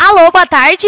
Alô, boa tarde.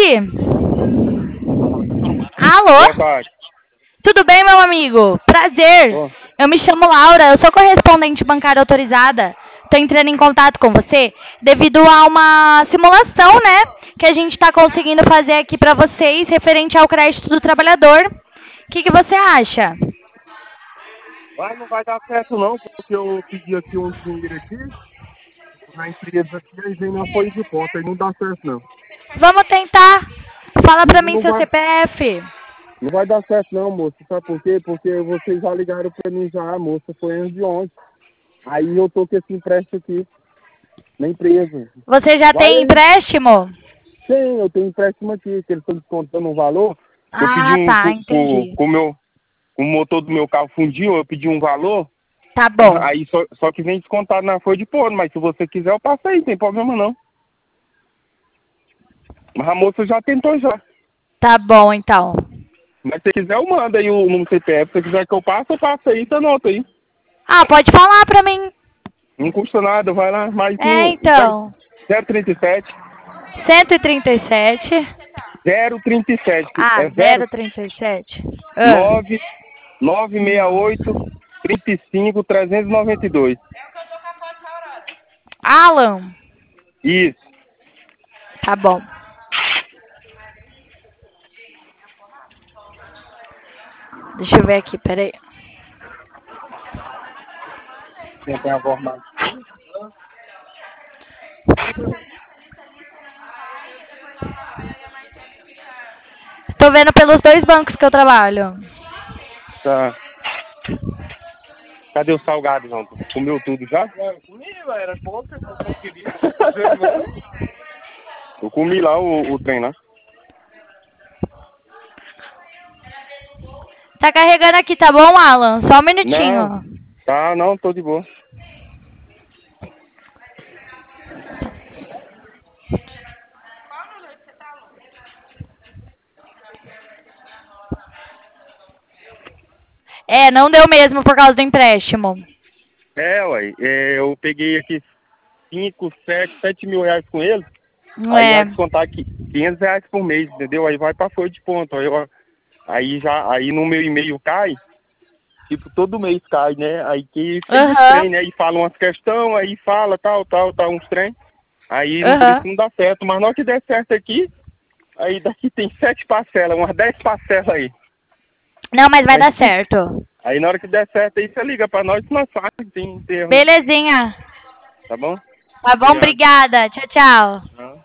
Alô? Boa tarde. Tudo bem, meu amigo? Prazer. Ô, Eu me chamo Laura, eu sou correspondente bancária autorizada. Estou entrando em contato com você devido a uma simulação, né? Que a gente está conseguindo fazer aqui para vocês referente ao crédito do trabalhador. O que você acha? Mas não vai dar certo não, porque eu pedi aqui um dinheiro aqui, na empresa aqui, aí vem na folha de conta, aí não dá certo não. Vamos tentar. Fala para Não, mim não seu vai, CPF. não vai dar certo não, moça. Sabe por quê? Porque vocês já ligaram pra mim já, a moça foi antes de ontem. Aí eu tô com esse empréstimo aqui, na empresa. Você já Vai tem aí. empréstimo? Sim, eu tenho empréstimo aqui, que eles estão descontando um valor. Eu pedi Ah, tá, entendi. com o motor do meu carro fundiu, eu pedi um valor, Tá bom. aí só que vem descontado na folha de pôr, mas se você quiser eu passo aí, não tem problema não. Mas a moça já tentou já. Tá bom, então. Mas se quiser eu mando aí o número do CPF, se quiser que eu passo aí, você anota aí. Ah, pode falar pra mim. Não custa nada, vai lá, mais É, então. 037 137. 037, Ah, é 0 037. 9 968 35 392. Alan. Isso. Tá bom. Deixa eu ver aqui, peraí. Tem a forma. Tô vendo pelos dois bancos que eu trabalho. Tá. Cadê o salgado, João? Comeu tudo já? Eu comi, velho, era pouco, eu não queria. Eu comi lá o trem lá. Tá carregando aqui, tá bom, Alan? Só um Não, minutinho. tá, não, tô de boa. É, não deu mesmo por causa do empréstimo. Ué, eu peguei aqui 7 mil reais com ele, Não aí vai é. descontar aqui 500 reais por mês, entendeu? Aí vai pra folha de ponto. Aí no meu e-mail cai, tipo, todo mês cai, né? Aí que tem uns Aham. trem, né? Aí fala umas questões, aí fala tal, uns trem. Aí por Aham. isso não dá certo. Mas na hora que der certo aqui, aí daqui tem 7 parcelas, umas 10 parcelas aí. Não, mas vai Aí, dar certo. aí na hora que der certo aí, você liga pra nós faz, tem erro, né? Belezinha. Tá bom? Tá bom? Obrigado. Obrigada. Tchau, tchau. Tá.